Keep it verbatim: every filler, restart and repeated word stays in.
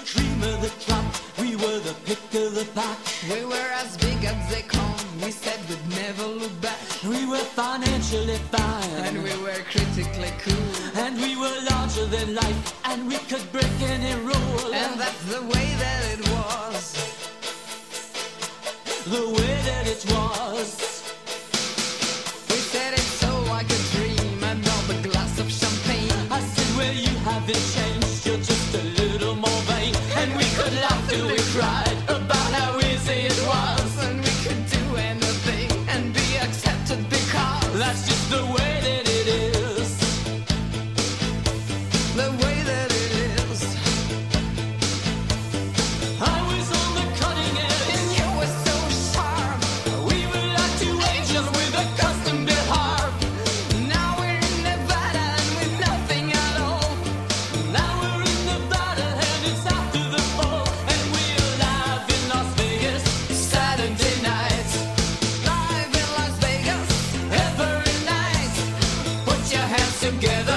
cream of the crop. We were the pick of the pack. We were as big as they come. We said we'd never look back. We were financially fine. And we were critically cool. And we were larger than life. And we could break any rule. And that's the way that it was. The way that it was. We said it so like a dream. Another glass of champagne. I said, well, you haven't changed. You're just a little more vain. And we could laugh till we cried about how easy it was. And we could do anything and be accepted because that's just the way that it is. The way that it is. I was on the cutting edge. And you were so sharp. We were like two angels with a custom built harp. Now we're in Nevada and with nothing at all. Now we're in Nevada and it's after the fall. And we're live in Las Vegas Saturday night. Live in Las Vegas Every night. Put your hands together.